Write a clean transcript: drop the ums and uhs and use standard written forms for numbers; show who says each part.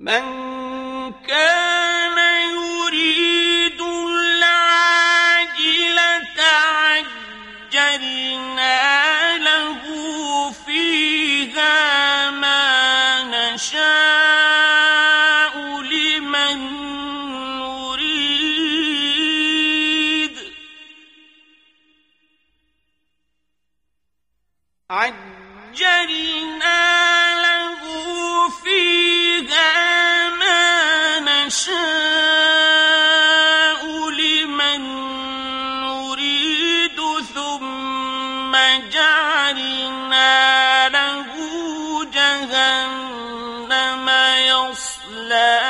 Speaker 1: من كان يريد العاجلة عجلنا له فيها ما نشاء لمن نريد عجلنا له فيها ما نشاء لمن نريد ثم جعلنا له جهنم يصلى